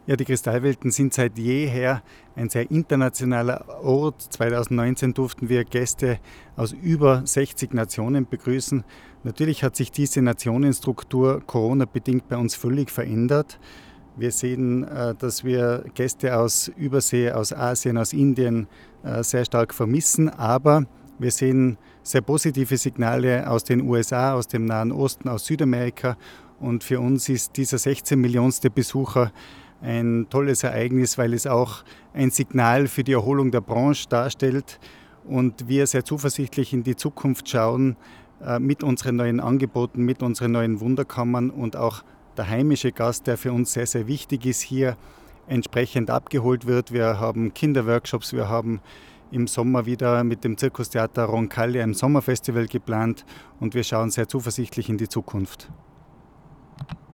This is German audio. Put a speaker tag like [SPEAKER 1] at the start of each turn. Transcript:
[SPEAKER 1] Ja, die Kristallwelten sind seit jeher ein sehr internationaler Ort. 2019 durften wir Gäste aus über 60 Nationen begrüßen. Natürlich hat sich diese Nationenstruktur Corona-bedingt bei uns völlig verändert. Wir sehen, dass wir Gäste aus Übersee, aus Asien, aus Indien sehr stark vermissen, aber wir sehen sehr positive Signale aus den USA, aus dem Nahen Osten, aus Südamerika, und für uns ist dieser 16 Millionste Besucher ein tolles Ereignis, weil es auch ein Signal für die Erholung der Branche darstellt und wir sehr zuversichtlich in die Zukunft schauen mit unseren neuen Angeboten, mit unseren neuen Wunderkammern, und auch der heimische Gast, der für uns sehr, sehr wichtig ist, hier entsprechend abgeholt wird. Wir haben Kinderworkshops, wir haben im Sommer wieder mit dem Zirkustheater Roncalli ein Sommerfestival geplant und wir schauen sehr zuversichtlich in die Zukunft.